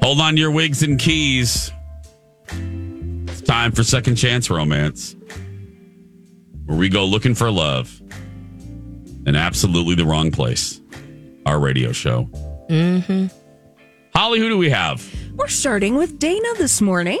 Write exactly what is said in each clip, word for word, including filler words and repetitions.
Hold on to your wigs and keys. It's time for Second Chance Romance, where we go looking for love in absolutely the wrong place. Our radio show. Mm-hmm. Holly, who do we have? We're starting with Dana this morning.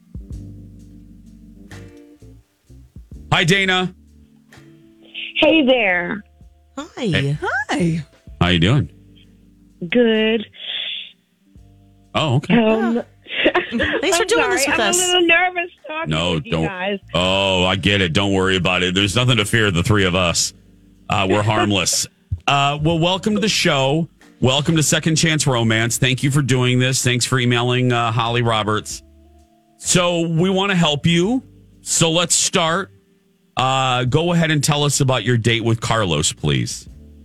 Hi, Dana. Hey there. Hi. Hey. Hi. How you doing? Good. Oh, okay. Um, Thanks for I'm doing sorry. this with I'm us. a little nervous talking No, with you don't. guys. Oh, I get it. Don't worry about it. There's nothing to fear, the three of us. Uh, we're harmless. Uh, well, welcome to the show. Welcome to Second Chance Romance. Thank you for doing this. Thanks for emailing uh, Holly Roberts. So we want to help you. So let's start. Uh, go ahead and tell us about your date with Carlos, please.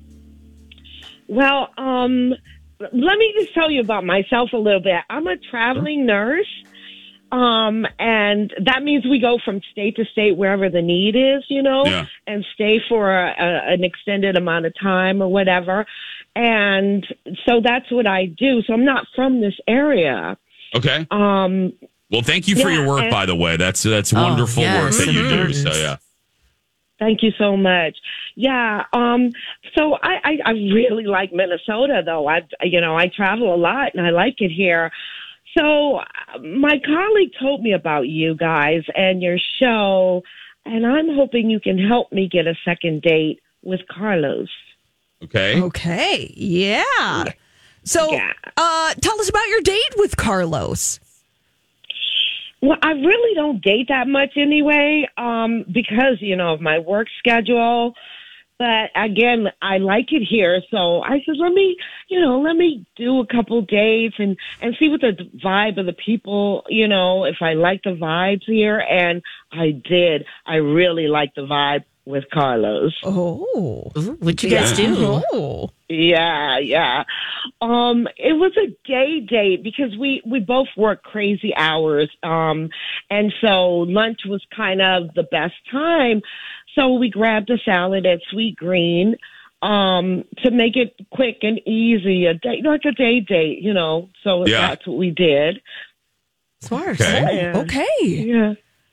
Well, um, let me just tell you about myself a little bit. I'm a traveling nurse, um, and that means we go from state to state wherever the need is, you know, Yeah. and stay for a, a, an extended amount of time or whatever. And so that's what I do. So I'm not from this area. Okay. Um, Well, thank you for yeah, your work, and- by the way. That's that's wonderful yes. work that you do. Mhm. So yeah. Thank you so much. Yeah. Um, so I, I, I really like Minnesota, though. I, you know, I travel a lot and I like it here. So uh, my colleague told me about you guys and your show, and I'm hoping you can help me get a second date with Carlos. Okay. Okay. Yeah. So, Yeah. uh, tell us about your date with Carlos. Well, I really don't date that much anyway, um, because, you know, of my work schedule. But again, I like it here. So I said, let me, you know, let me do a couple dates and, and see what the vibe of the people, you know, if I like the vibes here. And I did. I really like the vibe with Carlos. Oh. What'd you guys do? Oh. Yeah, yeah. Um, it was a day date because we, we both work crazy hours. Um, and so lunch was kind of the best time. So we grabbed a salad at Sweet Green, um, to make it quick and easy, a day, like a day date, you know. So Yeah. that's what we did. Smart. Okay. Yeah. Okay. Yeah.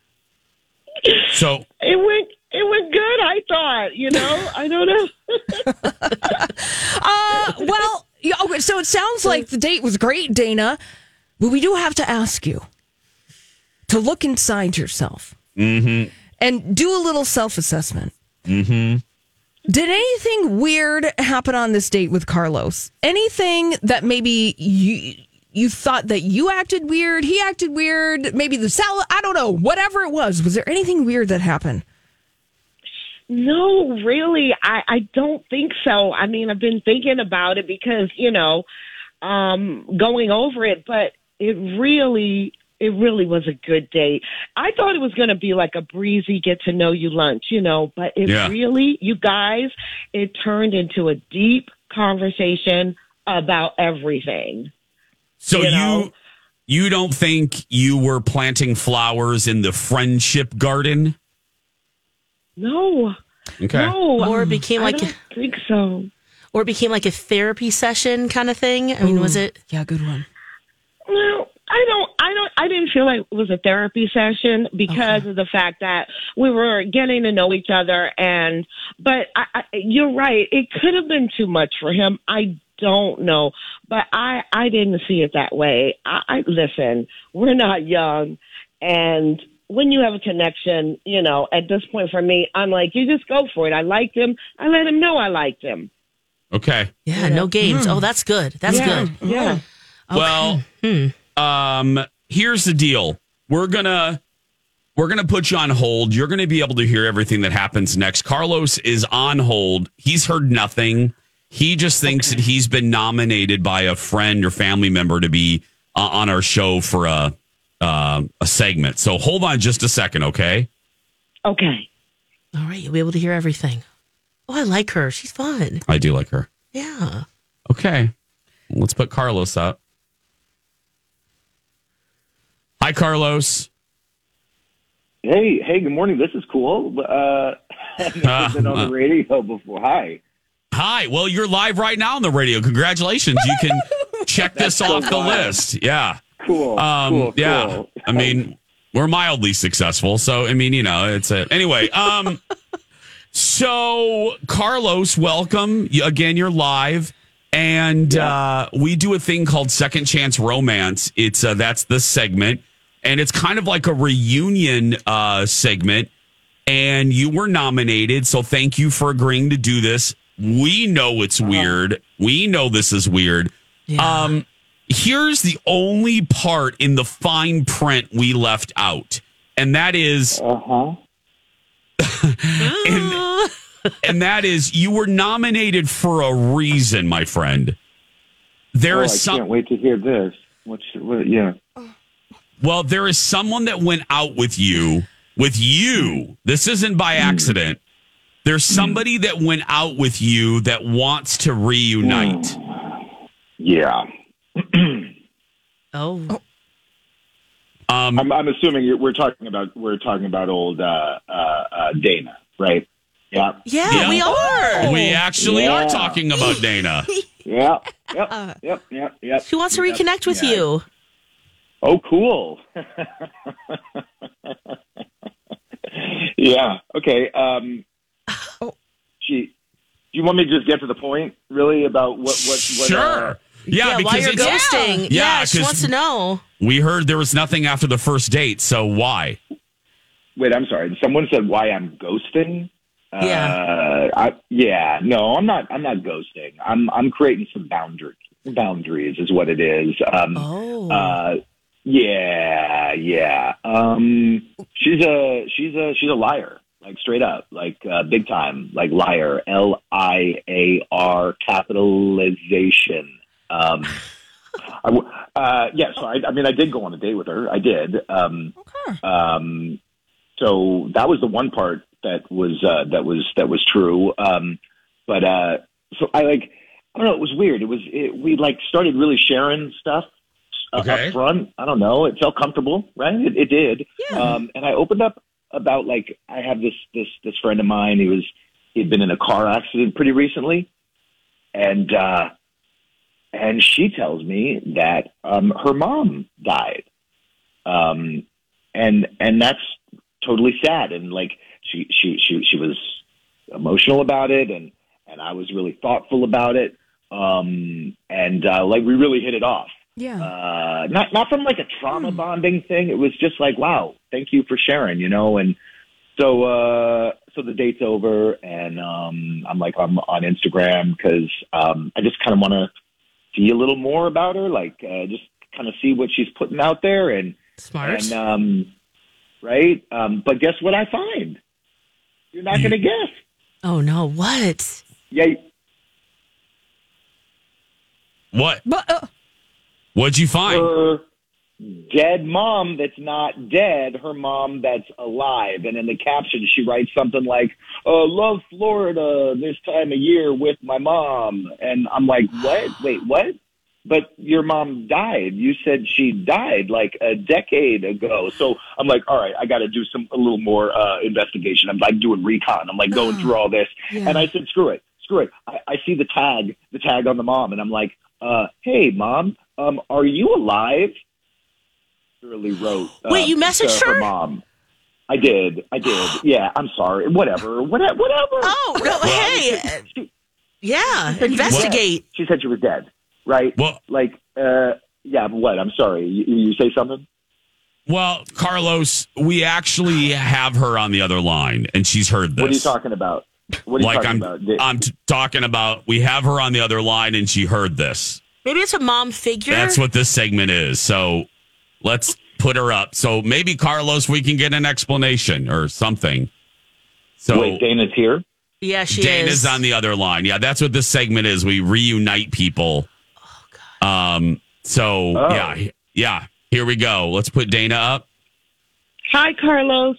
So It went, it went good, I thought, you know. I don't know. Uh, well, yeah, okay, so it sounds like the date was great, Dana, but we do have to ask you to look inside yourself mm-hmm. and do a little self-assessment. Mm-hmm. Did anything weird happen on this date with Carlos? Anything that maybe you you thought that you acted weird, he acted weird, maybe the salad, I don't know, whatever it was. Was there anything weird that happened? No, really, I, I don't think so. I mean, I've been thinking about it because, you know, um, going over it, but it really, it really was a good date. I thought it was going to be like a breezy get to know you lunch, you know, but it Yeah. really, you guys, it turned into a deep conversation about everything. So You you know? you don't think you were planting flowers in the friendship garden? No, Okay. no, Or it became I like don't think so. or it became like a therapy session kind of thing. I mean, was it? Yeah, good one. Well, I don't, I don't, I didn't feel like it was a therapy session because Okay. of the fact that we were getting to know each other. And, but I, I, you're right. It could have been too much for him. I don't know, but I, I didn't see it that way. I, I listen, we're not young. And when you have a connection, you know, at this point for me, I'm like, you just go for it. I liked him. I let him know I liked him. Okay. Yeah, no games. Oh, that's good. That's yeah, good. Yeah. Well, um, here's the deal. We're gonna we're gonna put you on hold. You're gonna be able to hear everything that happens next. Carlos is on hold. He's heard nothing. He just thinks that he's been nominated by a friend or family member to be uh, on our show for a uh, a segment. So hold on just a second, okay? Okay. All right, you'll be able to hear everything. Oh, I like her. She's fun. I do like her. Yeah. Okay. Let's put Carlos up. Hi, Carlos. Hey, hey, good morning. This is cool. Uh, I've never been on the radio before. Hi. Hi. Well, you're live right now on the radio. Congratulations. You can check this so off the wild. list. Yeah. Cool. Um, cool. yeah. Cool. I mean, we're mildly successful. So, I mean, you know, it's a, anyway. Um, so Carlos, welcome. You, again, you're live. And Yeah. uh, we do a thing called Second Chance Romance. It's uh, that's the segment. And it's kind of like a reunion uh, segment. And you were nominated. So thank you for agreeing to do this. We know it's weird. We know this is weird. Yeah. Um, here's the only part in the fine print we left out. And that is, Uh-huh. and, and that is, you were nominated for a reason, my friend. There Oh, is I some. can't wait to hear this. What's, what, yeah. Well, there is someone that went out with you, with you. This isn't by accident. There's somebody that went out with you that wants to reunite. Yeah. Oh. Um, I'm, I'm assuming you're, we're talking about we're talking about old uh, uh, uh, Dana, right? Yeah. Yeah, Yeah. we are. we actually Yeah. are talking about Dana. Yeah. Yep. Yep. Yep. Yep. She wants to Yep. reconnect with Yeah. you. Oh, cool. Yeah. Okay. Um, Oh. She. Do you want me to just get to the point, really, about what what? what Sure. Uh, Yeah, why because you're it's, ghosting. Yeah, Yeah, she 'cause- wants to know. we heard there was nothing after the first date. So why? wait, I'm sorry. Someone said why I'm ghosting. Yeah. Uh, I, yeah. No, I'm not. I'm not ghosting. I'm I'm creating some boundary boundaries, is what it is. Um, Oh. Uh, yeah, yeah. Um, she's a she's a she's a liar, like straight up, like uh, big time, like liar. L I A R capitalization. Um, I w uh, yeah. So I, I mean, I did go on a date with her. I did. Um, Okay. um, so that was the one part that was uh, that was that was true. Um, but uh, so I like I don't know. It was weird. It was it, we like started really sharing stuff. Uh, Okay. Up front, I don't know. It felt comfortable, right? It, it did. Yeah. Um, and I opened up about like I have this this this friend of mine. He was he'd been in a car accident pretty recently, and uh, and she tells me that um, her mom died, um, and and that's totally sad. And like she she she she was emotional about it, and and I was really thoughtful about it, um, and uh, like we really hit it off. Yeah. Uh, not not from like a trauma bonding thing. It was just like, wow, thank you for sharing, you know. And so uh, so the date's over, and um, I'm like I'm on Instagram because um, I just kind of want to see a little more about her, like uh, just kind of see what she's putting out there, and Smart. and um, right. Um, but guess what I find? You're not gonna guess. Oh, no. What? Yeah. What? But uh, What'd you find? Her dead mom that's not dead, her mom that's alive. And in the caption, she writes something like, uh, love Florida this time of year with my mom. And I'm like, what? Wait, what? But your mom died. You said she died like a decade ago. So I'm like, all right, I got to do some a little more uh, investigation. I'm like doing recon. I'm like going through all this. Yeah. And I said, screw it, screw it. I, I see the tag, the tag on the mom. And I'm like, uh, hey, mom, um, are you alive? Shirley wrote. Uh, Wait, you messaged to her? mom. I did. I did. Yeah, I'm sorry. Whatever. Whatever. Whatever. Oh, no, hey. She, Yeah, she said she was investigate. dead. She said she was dead. Right? Well- like, uh, yeah, what? I'm sorry. You, you say something? Well, Carlos, we actually have her on the other line, and she's heard this. What are you talking about? What are you like talking I'm, about? Did- I'm t- talking about. We have her on the other line, and she heard this. Maybe it's a mom figure. That's what this segment is. So let's put her up. So maybe Carlos, we can get an explanation or something. So Wait, Dana's here? Yeah, she Dana's is. on the other line. Yeah, that's what this segment is. We reunite people. Oh, God. Um. So Oh. yeah, yeah. Here we go. Let's put Dana up. Hi, Carlos.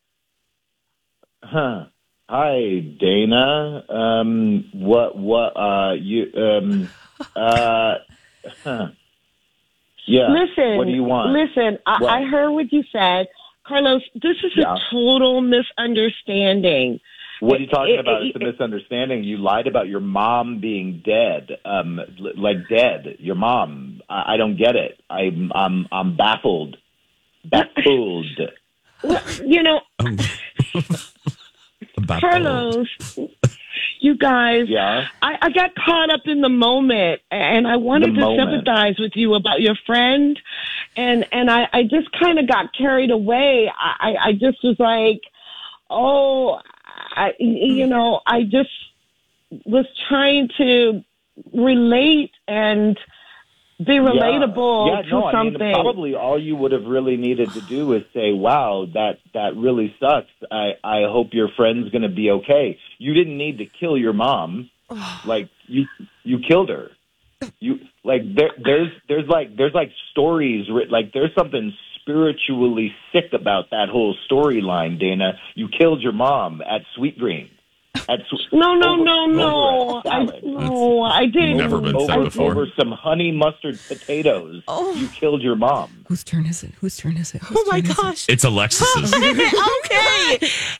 Huh. Hi, Dana. Um, what, what, uh, you, um, uh, huh. Yeah. Listen, What do you want? Listen, I, What? I heard what you said. Carlos, this is Yeah. a total misunderstanding. What are you talking It- about? it- It's a misunderstanding. You lied about your mom being dead, um, l- like dead. Your mom. I, I don't get it. I'm I'm I'm baffled. Baffled. Well, you know, About Carlos, you guys, Yeah. I, I got caught up in the moment, and I wanted The to moment. sympathize with you about your friend, and and I, I just kind of got carried away. I, I I just was like, oh, I, you know, I just was trying to relate and be relatable Yeah, to no, I something. mean, probably all you would have really needed to do is say, wow, that, that really sucks. I, I hope your friend's going to be okay. You didn't need to kill your mom. Like, you you killed her. You like there there's there's like there's like stories writ- like there's something spiritually sick about that whole storyline, Dana. You killed your mom at Sweet Green. At Sw- no, no, over- no, no. over a I, salad. no, I didn't. Never been said over, before. over some honey mustard potatoes. Oh. You killed your mom. Whose turn is it? Whose turn is it? Whose Oh my turn is it? gosh. It's Alexis's. Okay.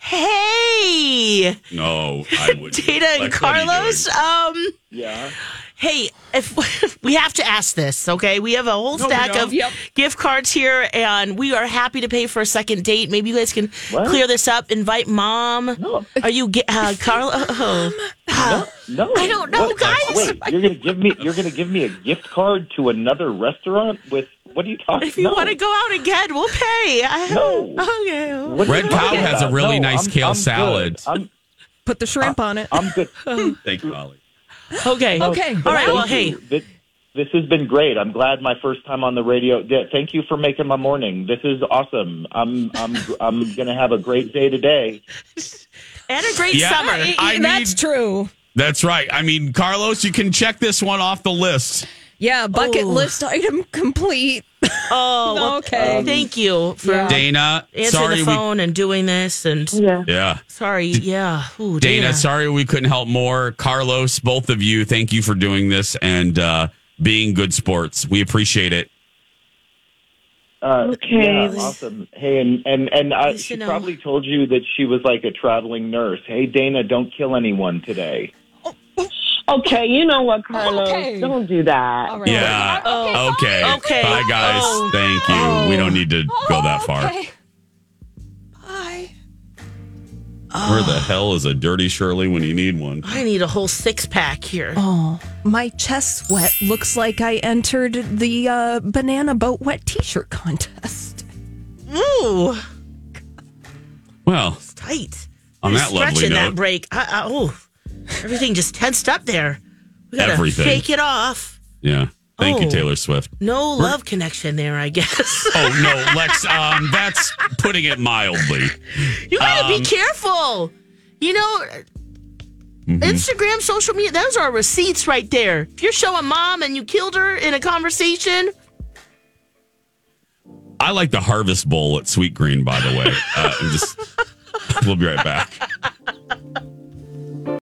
Hey, No, I would. Dana and Carlos. Um, Yeah. hey, if we have to ask this, okay? We have a whole No, we stack don't. of Yep. gift cards here, and we are happy to pay for a second date. Maybe you guys can What? clear this up. Invite mom. No. Are you, ge- uh, Carlo? Oh. Uh, No, I don't know, What? guys. Wait, you're gonna give me you're gonna give me a gift card to another restaurant with what are you talking? if you no. want to go out again, we'll pay. I, No. Okay. What are Red you Cow talking has a about? really No, nice I'm- kale I'm good. salad. I'm Put the shrimp on it. I'm good. Thank you, Holly. Okay. Okay. All right. Thank Well, hey. you. This, this has been great. I'm glad my first time on the radio. Yeah, thank you for making my morning. This is awesome. I'm I'm I'm gonna have a great day today. And a great Yeah. summer. I- I That's need- true. That's right. I mean, Carlos, you can check this one off the list. Yeah, bucket Oh. list item complete. Oh, well, Okay. thank you for Yeah. Dana, answering sorry the phone and doing this. And Yeah. we. Yeah. sorry, yeah. Ooh, Dana, Dana. sorry we couldn't help more. Carlos, both of you, thank you for doing this and uh, being good sports. We appreciate it. Uh, Okay. Yeah, awesome. Hey, and and and uh, Nice she to know. probably told you that she was like a traveling nurse. Hey, Dana, don't kill anyone today. Okay, you know what, Carlos? Okay. Don't do that. All right. Yeah. Oh, Okay. Okay. Bye, guys. Oh. Thank you. We don't need to go that far. Okay. Bye. Where the hell is a dirty Shirley when you need one? I need a whole six pack here. Oh, my chest sweat looks like I entered the uh, banana boat wet T-shirt contest. Ooh, Well, tight. on You're that lovely stretching that note, break. I, I, oh, everything just tensed up there. We gotta Everything. shake it off. yeah. Thank you, Oh. Taylor Swift. No love connection there, I guess. Oh no, Lex. Um, that's putting it mildly. You gotta Um, be careful. You know, Mm-hmm. Instagram, social media, those are receipts right there. If you're showing mom and you killed her in a conversation, I like the Harvest Bowl at Sweet Green, by the way. Uh, just, we'll be right back.